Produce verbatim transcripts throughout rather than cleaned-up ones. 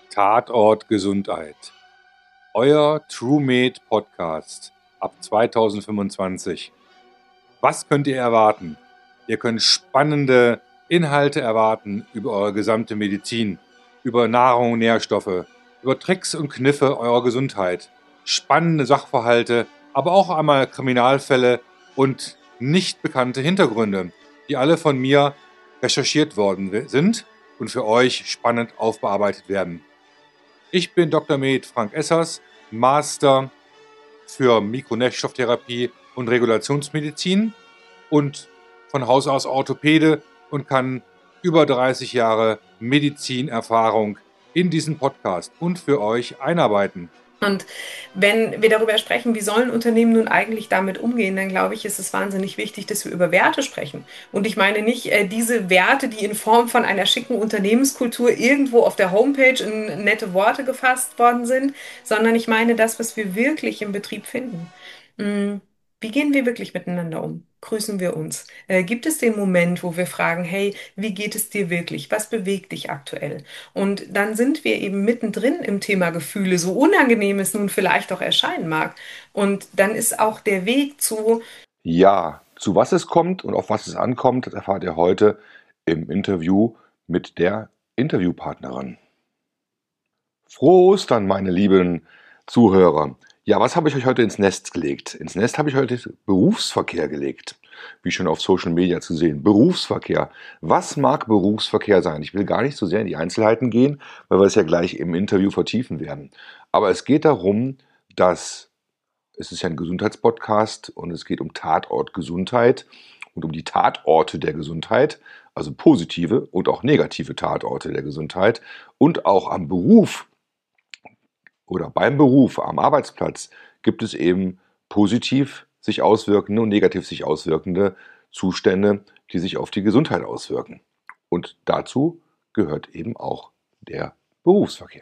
Tatort Gesundheit. Euer TrueMed Podcast ab zweitausendfünfundzwanzig. Was könnt ihr erwarten? Ihr könnt spannende Inhalte erwarten über eure gesamte Medizin, über Nahrung und Nährstoffe, über Tricks und Kniffe eurer Gesundheit, spannende Sachverhalte, aber auch einmal Kriminalfälle und nicht bekannte Hintergründe, die alle von mir recherchiert worden sind und für euch spannend aufbearbeitet werden. Ich bin Doktor Med Frank Essers, Master für Mikronährstofftherapie und Regulationsmedizin und von Haus aus Orthopäde und kann über dreißig Jahre Medizinerfahrung in diesen Podcast und für euch einarbeiten. Und wenn wir darüber sprechen, wie sollen Unternehmen nun eigentlich damit umgehen, dann glaube ich, ist es wahnsinnig wichtig, dass wir über Werte sprechen. Und ich meine nicht äh, diese Werte, die in Form von einer schicken Unternehmenskultur irgendwo auf der Homepage in nette Worte gefasst worden sind, sondern ich meine das, was wir wirklich im Betrieb finden. Mm, Wie gehen wir wirklich miteinander um? Grüßen wir uns? Äh, gibt es den Moment, wo wir fragen, hey, wie geht es dir wirklich? Was bewegt dich aktuell? Und dann sind wir eben mittendrin im Thema Gefühle, so unangenehm es nun vielleicht auch erscheinen mag. Und dann ist auch der Weg zu, Ja, zu was es kommt und auf was es ankommt, das erfahrt ihr heute im Interview mit der Interviewpartnerin. Frohe Ostern, meine lieben Zuhörer. Ja, was habe ich euch heute ins Nest gelegt? Ins Nest habe ich heute Berufsverkehr gelegt. Wie schon auf Social Media zu sehen. Berufsverkehr. Was mag Berufsverkehr sein? Ich will gar nicht so sehr in die Einzelheiten gehen, weil wir es ja gleich im Interview vertiefen werden. Aber es geht darum, dass es ist ja ein Gesundheitspodcast und es geht um Tatort Gesundheit und um die Tatorte der Gesundheit, also positive und auch negative Tatorte der Gesundheit und auch am Beruf oder beim Beruf, am Arbeitsplatz gibt es eben positiv sich auswirkende und negativ sich auswirkende Zustände, die sich auf die Gesundheit auswirken. Und dazu gehört eben auch der Berufsverkehr.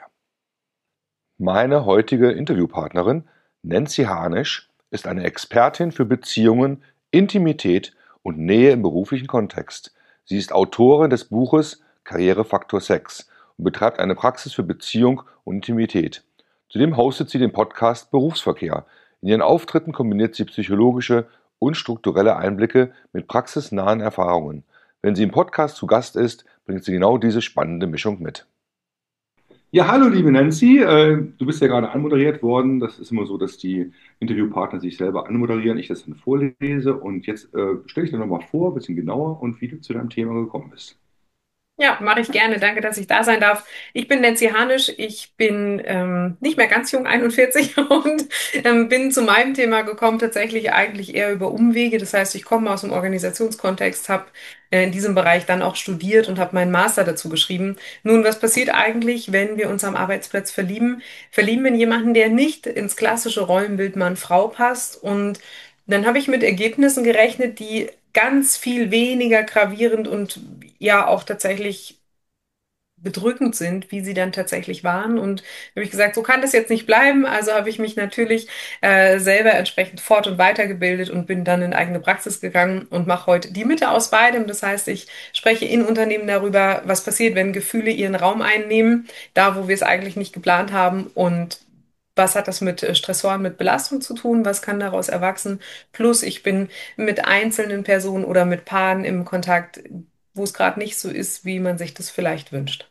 Meine heutige Interviewpartnerin Nancy Harnisch ist eine Expertin für Beziehungen, Intimität und Nähe im beruflichen Kontext. Sie ist Autorin des Buches Karrierefaktor Sex und betreibt eine Praxis für Beziehung und Intimität. Zudem hostet sie den Podcast Berufsverkehr. In ihren Auftritten kombiniert sie psychologische und strukturelle Einblicke mit praxisnahen Erfahrungen. Wenn sie im Podcast zu Gast ist, bringt sie genau diese spannende Mischung mit. Ja, hallo liebe Nancy, äh, du bist ja gerade anmoderiert worden. Das ist immer so, dass die Interviewpartner sich selber anmoderieren, ich das dann vorlese und jetzt äh, stelle ich dir nochmal vor, ein bisschen genauer und wie du zu deinem Thema gekommen bist. ja, mache ich gerne. Danke, dass ich da sein darf. Ich bin Nancy Harnisch. Ich bin ähm, nicht mehr ganz jung, einundvierzig, und ähm, bin zu meinem Thema gekommen, tatsächlich eigentlich eher über Umwege. Das heißt, ich komme aus dem Organisationskontext, habe äh, in diesem Bereich dann auch studiert und habe meinen Master dazu geschrieben. Nun, was passiert eigentlich, wenn wir uns am Arbeitsplatz verlieben? Verlieben wir in jemanden, der nicht ins klassische Rollenbild Mann-Frau passt, und dann habe ich mit Ergebnissen gerechnet, die ganz viel weniger gravierend und ja auch tatsächlich bedrückend sind, wie sie dann tatsächlich waren. Und habe ich gesagt, so kann das jetzt nicht bleiben. Also habe ich mich natürlich äh, selber entsprechend fort- und weitergebildet und bin dann in eigene Praxis gegangen und mache heute die Mitte aus beidem. Das heißt, ich spreche in Unternehmen darüber, was passiert, wenn Gefühle ihren Raum einnehmen, da wo wir es eigentlich nicht geplant haben, und was hat das mit äh, Stressoren, mit Belastung zu tun? Was kann daraus erwachsen? Plus, ich bin mit einzelnen Personen oder mit Paaren im Kontakt, wo es gerade nicht so ist, wie man sich das vielleicht wünscht.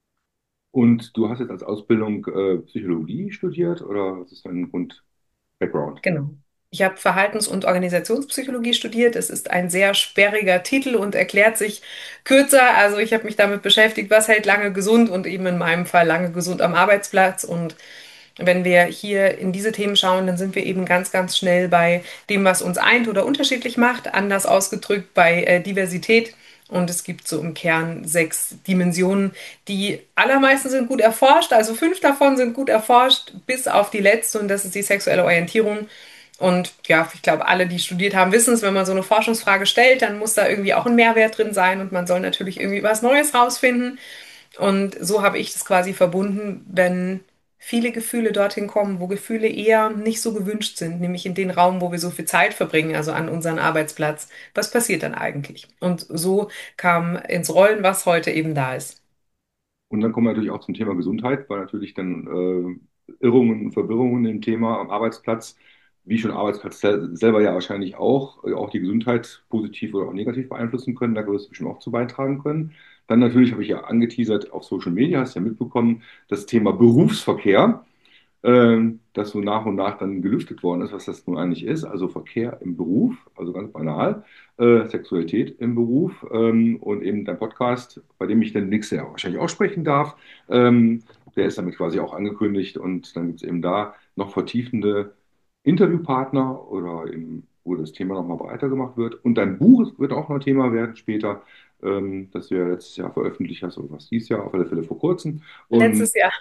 Und du hast jetzt als Ausbildung äh, Psychologie studiert oder was ist dein Grund-Background? Genau. Ich habe Verhaltens- und Organisationspsychologie studiert. Es ist ein sehr sperriger Titel und erklärt sich kürzer. Also ich habe mich damit beschäftigt, was hält lange gesund, und eben in meinem Fall lange gesund am Arbeitsplatz. Und wenn wir hier in diese Themen schauen, dann sind wir eben ganz, ganz schnell bei dem, was uns eint oder unterschiedlich macht. Anders ausgedrückt bei äh, Diversität. Und es gibt so im Kern sechs Dimensionen. Die allermeisten sind gut erforscht, also fünf davon sind gut erforscht, bis auf die letzte, und das ist die sexuelle Orientierung. Und ja, ich glaube, alle, die studiert haben, wissen es, wenn man so eine Forschungsfrage stellt, dann muss da irgendwie auch ein Mehrwert drin sein und man soll natürlich irgendwie was Neues rausfinden. Und so habe ich das quasi verbunden, wenn viele Gefühle dorthin kommen, wo Gefühle eher nicht so gewünscht sind, nämlich in den Raum, wo wir so viel Zeit verbringen, also an unseren Arbeitsplatz. Was passiert dann eigentlich? Und so kam ins Rollen, was heute eben da ist. Und dann kommen wir natürlich auch zum Thema Gesundheit, weil natürlich dann äh, Irrungen und Verwirrungen im Thema am Arbeitsplatz, wie schon Arbeitsplatz sel selber ja wahrscheinlich auch, äh, auch die Gesundheit positiv oder auch negativ beeinflussen können. Da wirst du bestimmt auch zu beitragen können. Dann natürlich habe ich ja angeteasert auf Social Media, hast ja mitbekommen, das Thema Berufsverkehr, ähm, das so nach und nach dann gelüftet worden ist, was das nun eigentlich ist. Also Verkehr im Beruf, also ganz banal, äh, Sexualität im Beruf ähm, und eben dein Podcast, bei dem ich dann nächstes Jahr wahrscheinlich auch sprechen darf. Ähm, der ist damit quasi auch angekündigt und dann gibt es eben da noch vertiefende Interviewpartner oder eben, wo das Thema nochmal breiter gemacht wird. Und dein Buch wird auch noch Thema werden später, ähm, das du ja letztes Jahr veröffentlicht hast oder was dieses Jahr, auf alle Fälle vor kurzem. Und Letztes Jahr.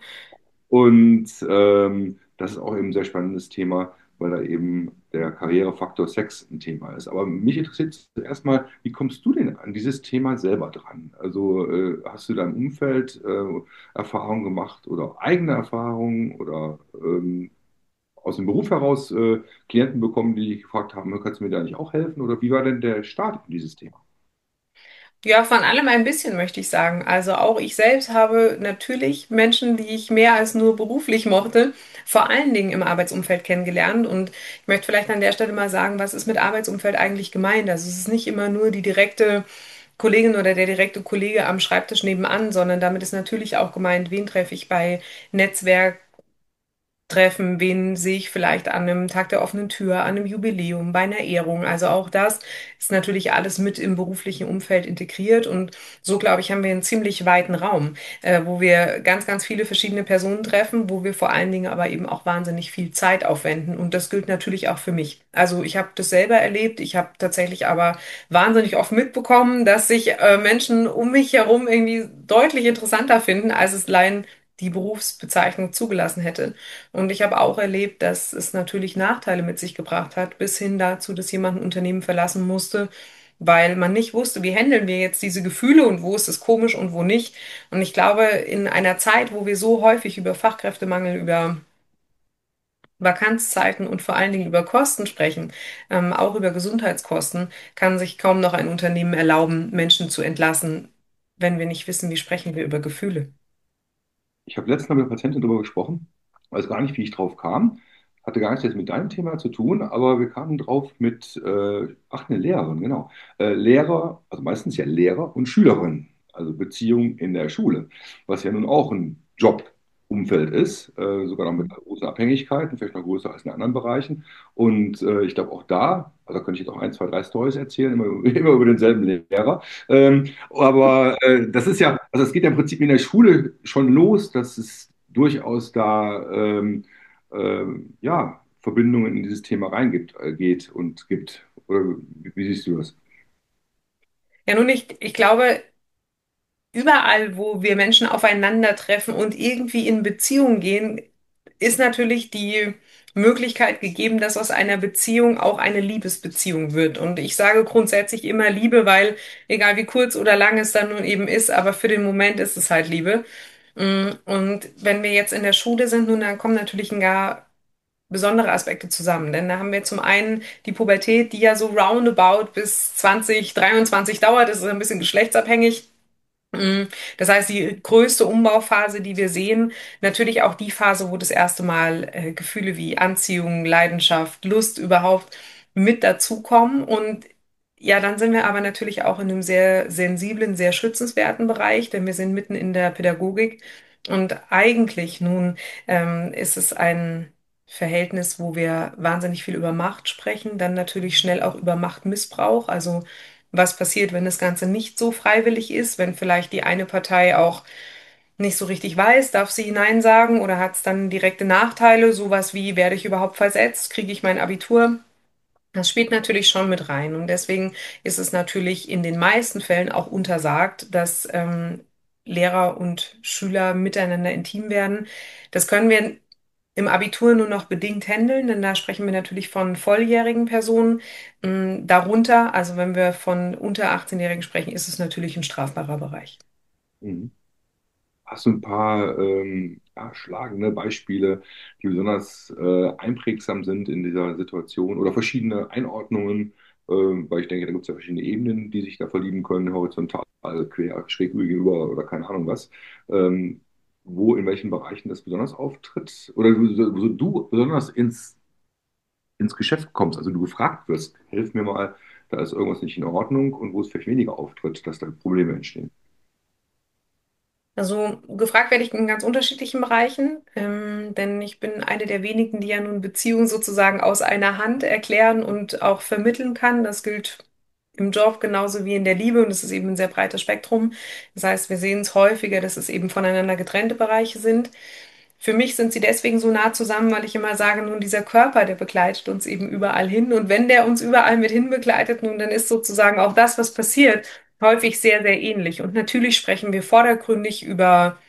und ähm, das ist auch eben ein sehr spannendes Thema, weil da eben der Karrierefaktor Sex ein Thema ist. Aber mich interessiert zuerst mal, wie kommst du denn an dieses Thema selber dran? Also äh, hast du da im Umfeld äh, Erfahrungen gemacht oder eigene Erfahrungen oder ähm, aus dem Beruf heraus äh, Klienten bekommen, die dich gefragt haben, kannst du mir da nicht auch helfen? Oder wie war denn der Start in dieses Thema? Ja, von allem ein bisschen möchte ich sagen. Also auch ich selbst habe natürlich Menschen, die ich mehr als nur beruflich mochte, vor allen Dingen im Arbeitsumfeld kennengelernt. Und ich möchte vielleicht an der Stelle mal sagen, was ist mit Arbeitsumfeld eigentlich gemeint? Also es ist nicht immer nur die direkte Kollegin oder der direkte Kollege am Schreibtisch nebenan, sondern damit ist natürlich auch gemeint, wen treffe ich bei Netzwerk treffen, wen sehe ich vielleicht an einem Tag der offenen Tür, an einem Jubiläum, bei einer Ehrung. Also auch das ist natürlich alles mit im beruflichen Umfeld integriert und so, glaube ich, haben wir einen ziemlich weiten Raum, äh, wo wir ganz, ganz viele verschiedene Personen treffen, wo wir vor allen Dingen aber eben auch wahnsinnig viel Zeit aufwenden und das gilt natürlich auch für mich. Also ich habe das selber erlebt, ich habe tatsächlich aber wahnsinnig oft mitbekommen, dass sich äh, Menschen um mich herum irgendwie deutlich interessanter finden, als es allein die Berufsbezeichnung zugelassen hätte. Und ich habe auch erlebt, dass es natürlich Nachteile mit sich gebracht hat, bis hin dazu, dass jemand ein Unternehmen verlassen musste, weil man nicht wusste, wie handeln wir jetzt diese Gefühle und wo ist es komisch und wo nicht. Und ich glaube, in einer Zeit, wo wir so häufig über Fachkräftemangel, über Vakanzzeiten und vor allen Dingen über Kosten sprechen, ähm, auch über Gesundheitskosten, kann sich kaum noch ein Unternehmen erlauben, Menschen zu entlassen, wenn wir nicht wissen, wie sprechen wir über Gefühle. Ich habe letztens Mal mit einer Patientin darüber gesprochen, weiß gar nicht, wie ich drauf kam. Hatte gar nichts jetzt mit deinem Thema zu tun, aber wir kamen drauf mit, äh, ach, eine Lehrerin, genau. Äh, Lehrer, also meistens ja Lehrer und Schülerin, also Beziehung in der Schule, was ja nun auch ein Jobumfeld ist, äh, sogar noch mit großen Abhängigkeiten, vielleicht noch größer als in anderen Bereichen. Und äh, ich glaube auch da, also da könnte ich jetzt auch ein, zwei, drei Storys erzählen, immer, immer über denselben Lehrer. Ähm, aber äh, das ist ja, also es geht ja im Prinzip in der Schule schon los, dass es durchaus da ähm, ähm, ja, Verbindungen in dieses Thema reingibt, äh, geht und gibt. Oder wie, wie siehst du das? Ja, nun, ich, ich glaube, überall, wo wir Menschen aufeinandertreffen und irgendwie in Beziehung gehen, ist natürlich die Möglichkeit gegeben, dass aus einer Beziehung auch eine Liebesbeziehung wird. Und ich sage grundsätzlich immer Liebe, weil egal wie kurz oder lang es dann nun eben ist, aber für den Moment ist es halt Liebe. Mm, Und wenn wir jetzt in der Schule sind, nun, dann kommen natürlich ein gar besondere Aspekte zusammen. Denn da haben wir zum einen die Pubertät, die ja so roundabout bis zwanzig dreiundzwanzig dauert. Das ist ein bisschen geschlechtsabhängig. Mm, Das heißt, die größte Umbauphase, die wir sehen, natürlich auch die Phase, wo das erste Mal äh, Gefühle wie Anziehung, Leidenschaft, Lust überhaupt mit dazukommen. Und ja, dann sind wir aber natürlich auch in einem sehr sensiblen, sehr schützenswerten Bereich, denn wir sind mitten in der Pädagogik. Und eigentlich nun ähm, ist es ein Verhältnis, wo wir wahnsinnig viel über Macht sprechen, dann natürlich schnell auch über Machtmissbrauch, also was passiert, wenn das Ganze nicht so freiwillig ist, wenn vielleicht die eine Partei auch nicht so richtig weiß, darf sie Nein sagen oder hat es dann direkte Nachteile, sowas wie, werde ich überhaupt versetzt, kriege ich mein Abitur? Das spielt natürlich schon mit rein und deswegen ist es natürlich in den meisten Fällen auch untersagt, dass ähm, Lehrer und Schüler miteinander intim werden. Das können wir im Abitur nur noch bedingt handeln, denn da sprechen wir natürlich von volljährigen Personen. Mm, Darunter, also wenn wir von unter achtzehn-Jährigen sprechen, ist es natürlich ein strafbarer Bereich. Mhm. Hast du ein paar ähm, ja, schlagende Beispiele, die besonders äh, einprägsam sind in dieser Situation oder verschiedene Einordnungen? ähm, weil ich denke, da gibt es ja verschiedene Ebenen, die sich da verlieben können, horizontal, quer, schräg gegenüber oder keine Ahnung was. Ähm, wo, in welchen Bereichen das besonders auftritt oder wo, wo du besonders ins, ins Geschäft kommst, also du gefragt wirst, hilf mir mal, da ist irgendwas nicht in Ordnung und wo es vielleicht weniger auftritt, dass da Probleme entstehen. Also gefragt werde ich in ganz unterschiedlichen Bereichen, ähm, denn ich bin eine der wenigen, die ja nun Beziehungen sozusagen aus einer Hand erklären und auch vermitteln kann. Das gilt im Job genauso wie in der Liebe und es ist eben ein sehr breites Spektrum. Das heißt, wir sehen es häufiger, dass es eben voneinander getrennte Bereiche sind. Für mich sind sie deswegen so nah zusammen, weil ich immer sage, nun dieser Körper, der begleitet uns eben überall hin. Und wenn der uns überall mit hin begleitet, nun, dann ist sozusagen auch das, was passiert, häufig sehr, sehr ähnlich. Und natürlich sprechen wir vordergründig über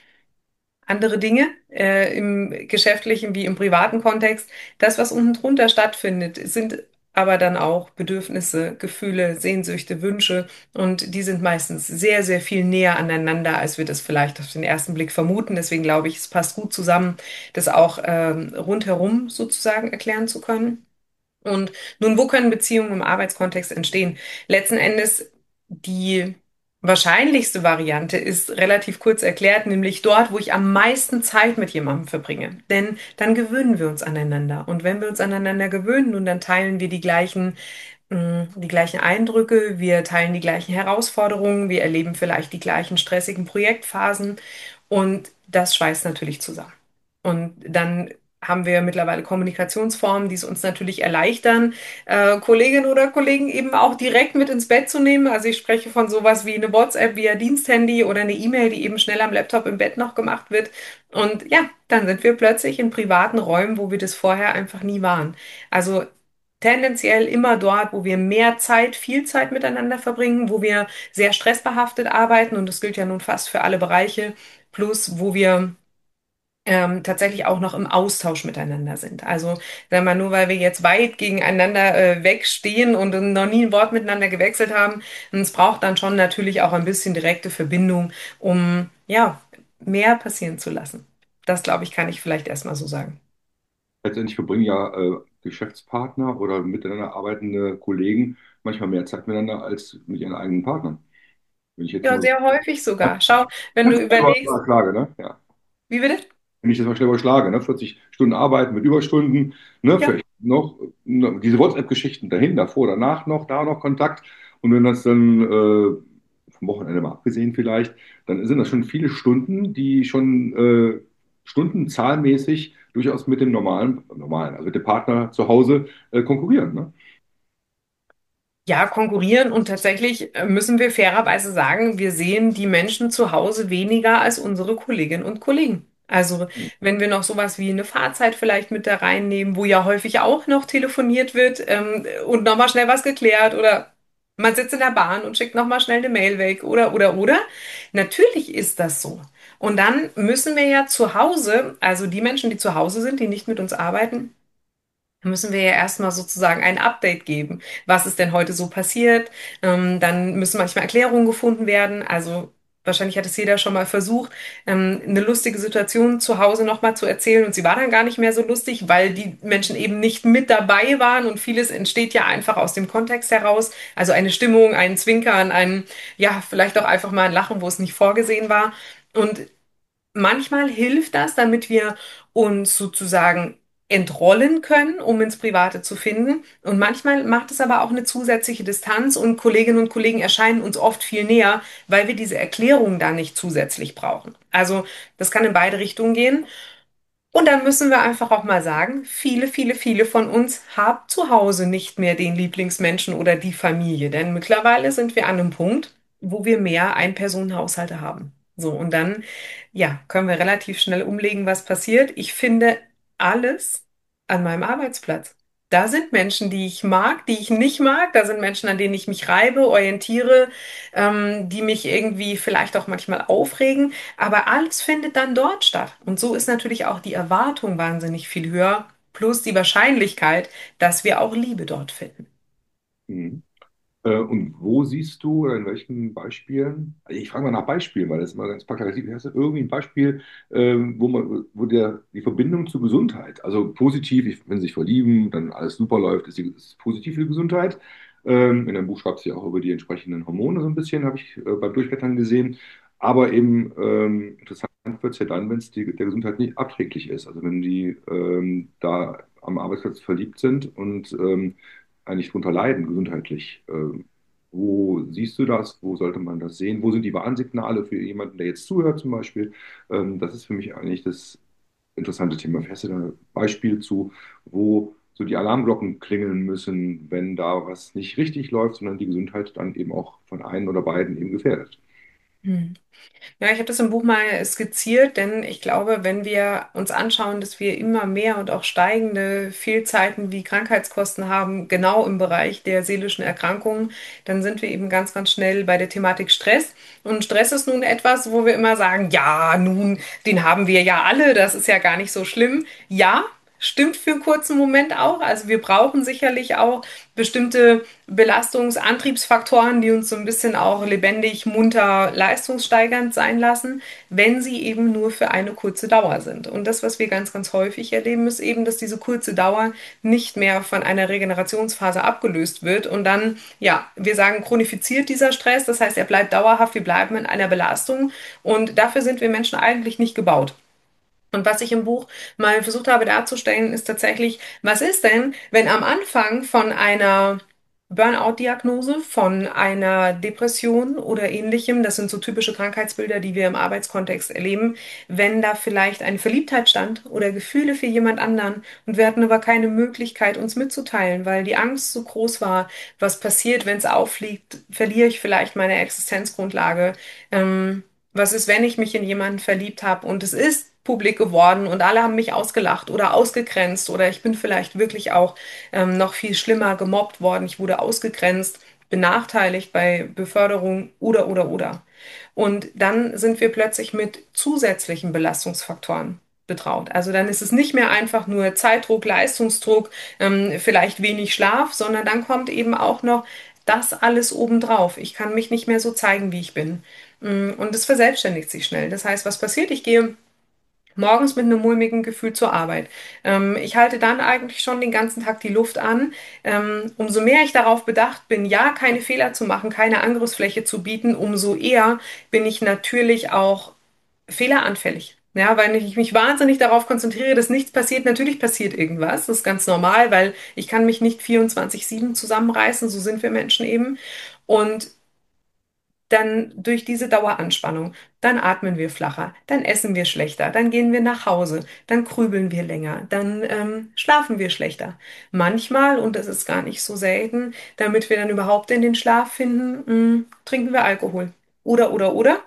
andere Dinge, äh, im geschäftlichen wie im privaten Kontext. Das, was unten drunter stattfindet, sind aber dann auch Bedürfnisse, Gefühle, Sehnsüchte, Wünsche und die sind meistens sehr, sehr viel näher aneinander, als wir das vielleicht auf den ersten Blick vermuten. Deswegen glaube ich, es passt gut zusammen, das auch ähm, rundherum sozusagen erklären zu können. Und nun, wo können Beziehungen im Arbeitskontext entstehen? Letzten Endes die wahrscheinlichste Variante ist relativ kurz erklärt, nämlich dort, wo ich am meisten Zeit mit jemandem verbringe. Denn dann gewöhnen wir uns aneinander. Und wenn wir uns aneinander gewöhnen, nun dann teilen wir die gleichen, mh, die gleichen Eindrücke, wir teilen die gleichen Herausforderungen, wir erleben vielleicht die gleichen stressigen Projektphasen und das schweißt natürlich zusammen. Und dann haben wir mittlerweile Kommunikationsformen, die es uns natürlich erleichtern, äh, Kolleginnen oder Kollegen eben auch direkt mit ins Bett zu nehmen. Also ich spreche von sowas wie eine WhatsApp via Diensthandy oder eine E-Mail, die eben schnell am Laptop im Bett noch gemacht wird. Und ja, dann sind wir plötzlich in privaten Räumen, wo wir das vorher einfach nie waren. Also tendenziell immer dort, wo wir mehr Zeit, viel Zeit miteinander verbringen, wo wir sehr stressbehaftet arbeiten und das gilt ja nun fast für alle Bereiche, plus wo wir ähm, tatsächlich auch noch im Austausch miteinander sind. Also, wenn man nur, weil wir jetzt weit gegeneinander äh, wegstehen und noch nie ein Wort miteinander gewechselt haben, es braucht dann schon natürlich auch ein bisschen direkte Verbindung, um ja mehr passieren zu lassen. Das, glaube ich, kann ich vielleicht erstmal so sagen. Letztendlich verbringen ja äh, Geschäftspartner oder miteinander arbeitende Kollegen manchmal mehr Zeit miteinander als mit ihren eigenen Partnern. Wenn ich jetzt Ja, mal sehr häufig sogar. Schau, wenn du ganz selber überlegst, schlage, ne? Ja. wie bitte? Wenn ich das mal schnell überschlage, ne? vierzig Stunden arbeiten mit Überstunden, ne? Ja. Vielleicht noch ne, diese WhatsApp-Geschichten dahin, davor, danach noch, da noch Kontakt. Und wenn das dann äh, vom Wochenende mal abgesehen vielleicht, dann sind das schon viele Stunden, die schon äh, stundenzahlmäßig durchaus mit dem normalen, normalen, also mit dem Partner zu Hause äh, konkurrieren. Ne? Ja, konkurrieren und tatsächlich äh, müssen wir fairerweise sagen, wir sehen die Menschen zu Hause weniger als unsere Kolleginnen und Kollegen. Also wenn wir noch sowas wie eine Fahrzeit vielleicht mit da reinnehmen, wo ja häufig auch noch telefoniert wird ähm, und nochmal schnell was geklärt oder man sitzt in der Bahn und schickt nochmal schnell eine Mail weg oder oder oder. Natürlich ist das so. Und dann müssen wir ja zu Hause, also die Menschen, die zu Hause sind, die nicht mit uns arbeiten, müssen wir ja erstmal sozusagen ein Update geben. Was ist denn heute so passiert? Ähm, dann müssen manchmal Erklärungen gefunden werden. Also wahrscheinlich hat es jeder schon mal versucht, ähm, eine lustige Situation zu Hause nochmal zu erzählen und sie war dann gar nicht mehr so lustig, weil die Menschen eben nicht mit dabei waren und vieles entsteht ja einfach aus dem Kontext heraus. Also eine Stimmung, ein Zwinkern, ein, ja, vielleicht auch einfach mal ein Lachen, wo es nicht vorgesehen war. Und manchmal hilft das, damit wir uns sozusagen entrollen können, um ins Private zu finden. Und manchmal macht es aber auch eine zusätzliche Distanz und Kolleginnen und Kollegen erscheinen uns oft viel näher, weil wir diese Erklärung da nicht zusätzlich brauchen. Also das kann in beide Richtungen gehen. Und dann müssen wir einfach auch mal sagen, viele, viele, viele von uns haben zu Hause nicht mehr den Lieblingsmenschen oder die Familie, denn mittlerweile sind wir an einem Punkt, wo wir mehr Ein-Personen-Haushalte haben. So, und dann, ja, können wir relativ schnell umlegen, was passiert. Ich finde alles an meinem Arbeitsplatz. Da sind Menschen, die ich mag, die ich nicht mag. Da sind Menschen, an denen ich mich reibe, orientiere, ähm, die mich irgendwie vielleicht auch manchmal aufregen. Aber alles findet dann dort statt. Und so ist natürlich auch die Erwartung wahnsinnig viel höher, plus die Wahrscheinlichkeit, dass wir auch Liebe dort finden. Mhm. Äh, und wo siehst du oder in welchen Beispielen, also ich frage mal nach Beispielen, weil das ist immer ganz plakativ, hast du irgendwie ein Beispiel, ähm, wo man, wo der, die Verbindung zur Gesundheit, also positiv, ich- wenn sie sich verlieben, dann alles super läuft, ist, die, ist positiv für die Gesundheit, Ähm, in dem Buch schreibt sie auch über die entsprechenden Hormone so ein bisschen, habe ich äh, beim Durchblättern gesehen. Aber eben ähm, interessant wird es ja dann, wenn es der Gesundheit nicht abträglich ist. Also wenn die ähm, da am Arbeitsplatz verliebt sind und ähm, eigentlich darunter leiden, gesundheitlich. Ähm, wo siehst du das? Wo sollte man das sehen? Wo sind die Warnsignale für jemanden, der jetzt zuhört zum Beispiel? Ähm, das ist für mich eigentlich das interessante Thema. Hast du da ein Beispiel zu, wo so die Alarmglocken klingeln müssen, wenn da was nicht richtig läuft, sondern die Gesundheit dann eben auch von einem oder beiden eben gefährdet? Hm. Ja, ich habe das im Buch mal skizziert, denn ich glaube, wenn wir uns anschauen, dass wir immer mehr und auch steigende Fehlzeiten wie Krankheitskosten haben, genau im Bereich der seelischen Erkrankungen, dann sind wir eben ganz, ganz schnell bei der Thematik Stress. Und Stress ist nun etwas, wo wir immer sagen, ja, nun, den haben wir ja alle, das ist ja gar nicht so schlimm. Ja. Stimmt für einen kurzen Moment auch. Also wir brauchen sicherlich auch bestimmte Belastungsantriebsfaktoren, die uns so ein bisschen auch lebendig, munter, leistungssteigernd sein lassen, wenn sie eben nur für eine kurze Dauer sind. Und das, was wir ganz, ganz häufig erleben, ist eben, dass diese kurze Dauer nicht mehr von einer Regenerationsphase abgelöst wird. Und dann, ja, wir sagen, chronifiziert dieser Stress. Das heißt, er bleibt dauerhaft, wir bleiben in einer Belastung. Und dafür sind wir Menschen eigentlich nicht gebaut. Und was ich im Buch mal versucht habe darzustellen, ist tatsächlich, was ist denn, wenn am Anfang von einer Burnout-Diagnose, von einer Depression oder ähnlichem, das sind so typische Krankheitsbilder, die wir im Arbeitskontext erleben, wenn da vielleicht eine Verliebtheit stand oder Gefühle für jemand anderen und wir hatten aber keine Möglichkeit, uns mitzuteilen, weil die Angst so groß war, was passiert, wenn es auffliegt, verliere ich vielleicht meine Existenzgrundlage. Ähm, Was ist, wenn ich mich in jemanden verliebt habe und es ist publik geworden und alle haben mich ausgelacht oder ausgegrenzt oder ich bin vielleicht wirklich auch ähm, noch viel schlimmer gemobbt worden. Ich wurde ausgegrenzt, benachteiligt bei Beförderung oder oder oder. Und dann sind wir plötzlich mit zusätzlichen Belastungsfaktoren betraut. Also dann ist es nicht mehr einfach nur Zeitdruck, Leistungsdruck, ähm, vielleicht wenig Schlaf, sondern dann kommt eben auch noch das alles obendrauf. Ich kann mich nicht mehr so zeigen, wie ich bin. Mm, Und es verselbstständigt sich schnell. Das heißt, was passiert? Ich gehe morgens mit einem mulmigen Gefühl zur Arbeit. Ähm, ich halte dann eigentlich schon den ganzen Tag die Luft an. Ähm, umso mehr ich darauf bedacht bin, ja, keine Fehler zu machen, keine Angriffsfläche zu bieten, umso eher bin ich natürlich auch fehleranfällig. Ja, weil ich mich wahnsinnig darauf konzentriere, dass nichts passiert. Natürlich passiert irgendwas. Das ist ganz normal, weil ich kann mich nicht vierundzwanzig sieben zusammenreißen. So sind wir Menschen eben. Und dann durch diese Daueranspannung, dann atmen wir flacher, dann essen wir schlechter, dann gehen wir nach Hause, dann grübeln wir länger, dann ähm, schlafen wir schlechter. Manchmal, und das ist gar nicht so selten, damit wir dann überhaupt in den Schlaf finden, mh, trinken wir Alkohol. Oder, oder, oder.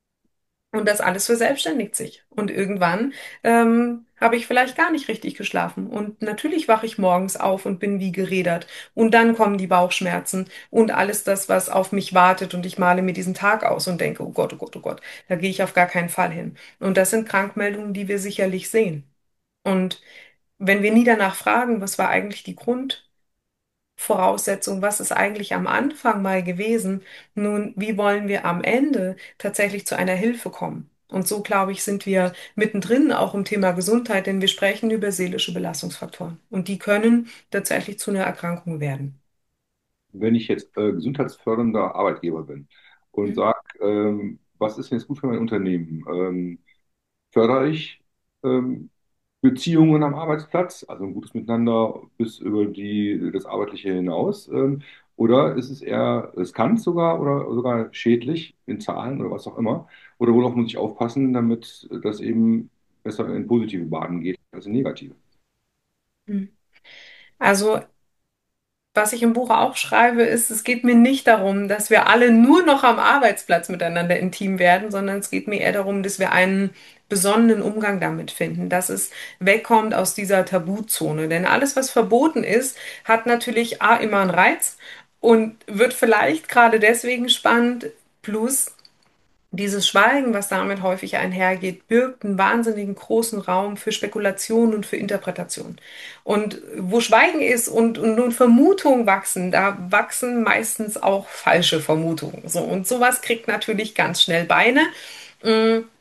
Und das alles verselbstständigt sich. Und irgendwann ähm, habe ich vielleicht gar nicht richtig geschlafen. Und natürlich wache ich morgens auf und bin wie gerädert. Und dann kommen die Bauchschmerzen und alles das, was auf mich wartet. Und ich male mir diesen Tag aus und denke, oh Gott, oh Gott, oh Gott, da gehe ich auf gar keinen Fall hin. Und das sind Krankmeldungen, die wir sicherlich sehen. Und wenn wir nie danach fragen, was war eigentlich die Grund? Voraussetzung, was ist eigentlich am Anfang mal gewesen? Nun, wie wollen wir am Ende tatsächlich zu einer Hilfe kommen? Und so, glaube ich, sind wir mittendrin auch im Thema Gesundheit, denn wir sprechen über seelische Belastungsfaktoren. Und die können tatsächlich zu einer Erkrankung werden. Wenn ich jetzt äh, gesundheitsfördernder Arbeitgeber bin und Mhm. sage, ähm, was ist denn jetzt gut für mein Unternehmen? Ähm, fördere ich ähm, Beziehungen am Arbeitsplatz, also ein gutes Miteinander bis über die, das Arbeitliche hinaus? Ähm, oder ist es eher riskant sogar oder sogar schädlich in Zahlen oder was auch immer? Oder worauf muss ich aufpassen, damit das eben besser in positive Bahnen geht als in negative? Mhm. Also was ich im Buch auch schreibe, ist, es geht mir nicht darum, dass wir alle nur noch am Arbeitsplatz miteinander intim werden, sondern es geht mir eher darum, dass wir einen besonnenen Umgang damit finden, dass es wegkommt aus dieser Tabuzone. Denn alles, was verboten ist, hat natürlich A, immer einen Reiz und wird vielleicht gerade deswegen spannend, plus dieses Schweigen, was damit häufig einhergeht, birgt einen wahnsinnigen großen Raum für Spekulation und für Interpretation. Und wo Schweigen ist und, und nun Vermutungen wachsen, da wachsen meistens auch falsche Vermutungen. So, und sowas kriegt natürlich ganz schnell Beine. Mm,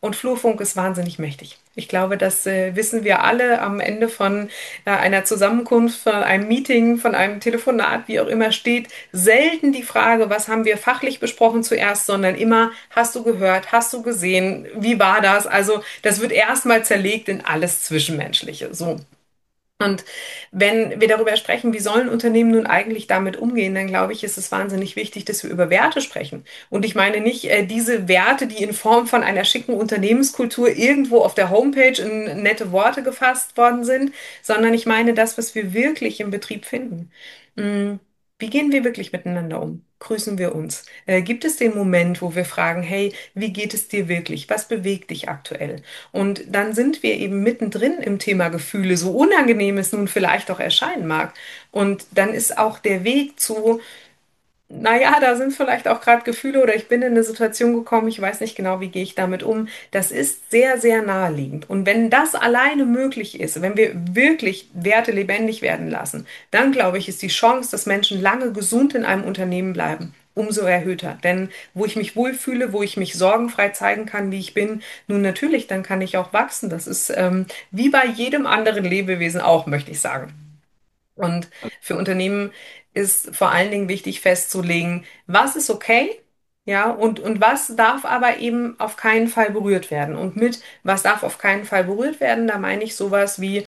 Und Flurfunk ist wahnsinnig mächtig. Ich glaube, das äh, wissen wir alle am Ende von äh, einer Zusammenkunft, von einem Meeting, von einem Telefonat, wie auch immer steht, selten die Frage, was haben wir fachlich besprochen zuerst, sondern immer, hast du gehört, hast du gesehen, wie war das? Also das wird erstmal zerlegt in alles Zwischenmenschliche. So. Und wenn wir darüber sprechen, wie sollen Unternehmen nun eigentlich damit umgehen, dann glaube ich, ist es wahnsinnig wichtig, dass wir über Werte sprechen. Und ich meine nicht äh, diese Werte, die in Form von einer schicken Unternehmenskultur irgendwo auf der Homepage in nette Worte gefasst worden sind, sondern ich meine das, was wir wirklich im Betrieb finden. Mm, Wie gehen wir wirklich miteinander um? Grüßen wir uns? Äh, gibt es den Moment, wo wir fragen, hey, wie geht es dir wirklich? Was bewegt dich aktuell? Und dann sind wir eben mittendrin im Thema Gefühle, so unangenehm es nun vielleicht auch erscheinen mag. Und dann ist auch der Weg zu, naja, da sind vielleicht auch gerade Gefühle oder ich bin in eine Situation gekommen, ich weiß nicht genau, wie gehe ich damit um. Das ist sehr, sehr naheliegend. Und wenn das alleine möglich ist, wenn wir wirklich Werte lebendig werden lassen, dann glaube ich, ist die Chance, dass Menschen lange gesund in einem Unternehmen bleiben, umso erhöhter. Denn wo ich mich wohlfühle, wo ich mich sorgenfrei zeigen kann, wie ich bin, nun natürlich, dann kann ich auch wachsen. Das ist ähm, wie bei jedem anderen Lebewesen auch, möchte ich sagen. Und für Unternehmen ist vor allen Dingen wichtig festzulegen, was ist okay, ja, und, und was darf aber eben auf keinen Fall berührt werden. Und mit was darf auf keinen Fall berührt werden, da meine ich sowas wie,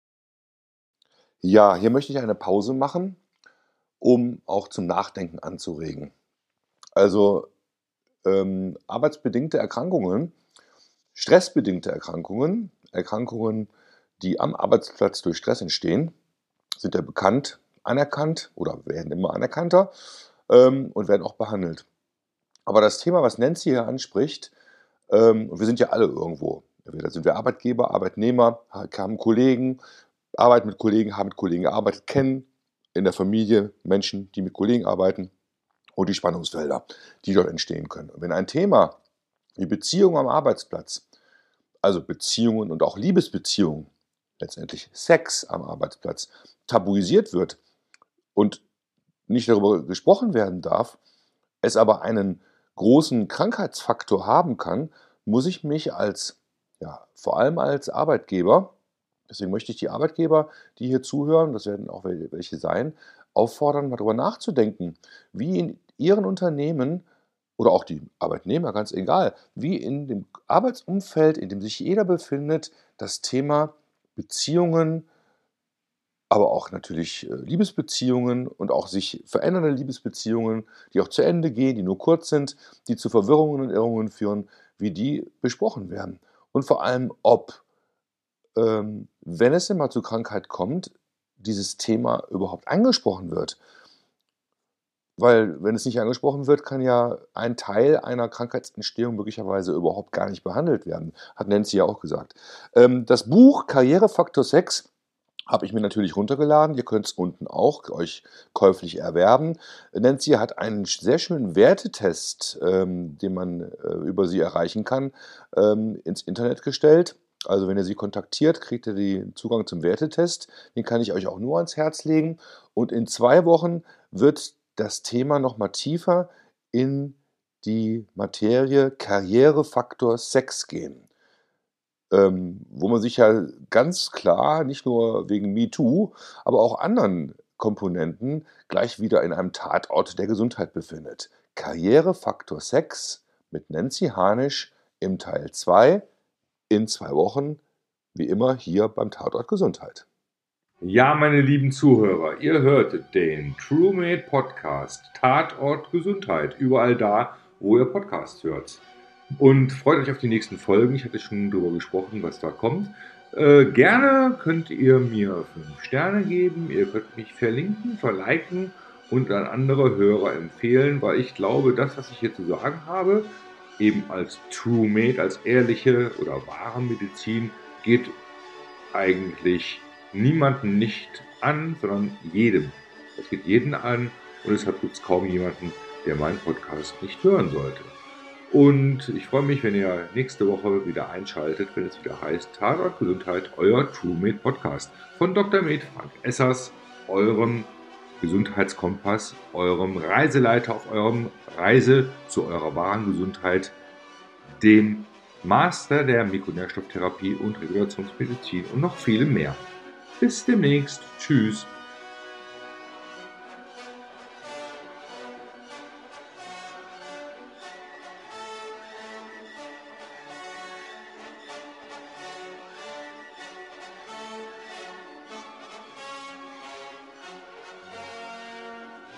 Ja, hier möchte ich eine Pause machen, um auch zum Nachdenken anzuregen. Also ähm, arbeitsbedingte Erkrankungen, stressbedingte Erkrankungen, Erkrankungen, die am Arbeitsplatz durch Stress entstehen, sind ja bekannt, anerkannt oder werden immer anerkannter ähm, und werden auch behandelt. Aber das Thema, was Nancy hier anspricht, ähm, und wir sind ja alle irgendwo, entweder sind wir Arbeitgeber, Arbeitnehmer, haben Kollegen, arbeiten mit Kollegen, haben mit Kollegen gearbeitet, kennen in der Familie Menschen, die mit Kollegen arbeiten und die Spannungsfelder, die dort entstehen können. Und wenn ein Thema wie Beziehungen am Arbeitsplatz, also Beziehungen und auch Liebesbeziehungen, letztendlich Sex am Arbeitsplatz, tabuisiert wird und nicht darüber gesprochen werden darf, es aber einen großen Krankheitsfaktor haben kann, muss ich mich als, ja, vor allem als Arbeitgeber, deswegen möchte ich die Arbeitgeber, die hier zuhören, das werden auch welche sein, auffordern, darüber nachzudenken, wie in ihren Unternehmen oder auch die Arbeitnehmer, ganz egal, wie in dem Arbeitsumfeld, in dem sich jeder befindet, das Thema Beziehungen, aber auch natürlich Liebesbeziehungen und auch sich verändernde Liebesbeziehungen, die auch zu Ende gehen, die nur kurz sind, die zu Verwirrungen und Irrungen führen, wie die besprochen werden. Und vor allem, ob, ähm, wenn es denn mal zu Krankheit kommt, dieses Thema überhaupt angesprochen wird. Weil wenn es nicht angesprochen wird, kann ja ein Teil einer Krankheitsentstehung möglicherweise überhaupt gar nicht behandelt werden, hat Nancy ja auch gesagt. Ähm, das Buch Karrierefaktor Sex habe ich mir natürlich runtergeladen. Ihr könnt es unten auch euch käuflich erwerben. Nancy hat einen sehr schönen Wertetest, ähm, den man äh, über sie erreichen kann, ähm, ins Internet gestellt. Also wenn ihr sie kontaktiert, kriegt ihr den Zugang zum Wertetest. Den kann ich euch auch nur ans Herz legen. Und in zwei Wochen wird das Thema nochmal tiefer in die Materie Karrierefaktor Sex gehen. Ähm, wo man sich ja ganz klar, nicht nur wegen MeToo, aber auch anderen Komponenten gleich wieder in einem Tatort der Gesundheit befindet. Karrierefaktor Sex mit Nancy Harnisch im Teil zwei in zwei Wochen, wie immer hier beim Tatort Gesundheit. Ja, meine lieben Zuhörer, ihr hörtet den TrueMate Podcast Tatort Gesundheit, überall da, wo ihr Podcasts hört. Und freut euch auf die nächsten Folgen. Ich hatte schon darüber gesprochen, was da kommt. Äh, gerne könnt ihr mir fünf Sterne geben. Ihr könnt mich verlinken, verliken und an andere Hörer empfehlen, weil ich glaube, das, was ich hier zu sagen habe, eben als TrueMate, als ehrliche oder wahre Medizin, geht eigentlich niemanden nicht an, sondern jedem. Es geht jeden an und deshalb gibt es kaum jemanden, der meinen Podcast nicht hören sollte. Und ich freue mich, wenn ihr nächste Woche wieder einschaltet, wenn es wieder heißt Tatort Gesundheit, euer TrueMate Podcast von Doktor Med Frank Essers, eurem Gesundheitskompass, eurem Reiseleiter auf eurem Reise zu eurer wahren Gesundheit, dem Master der Mikronährstofftherapie und Regulationsmedizin und noch viel mehr. Bis demnächst. Tschüss.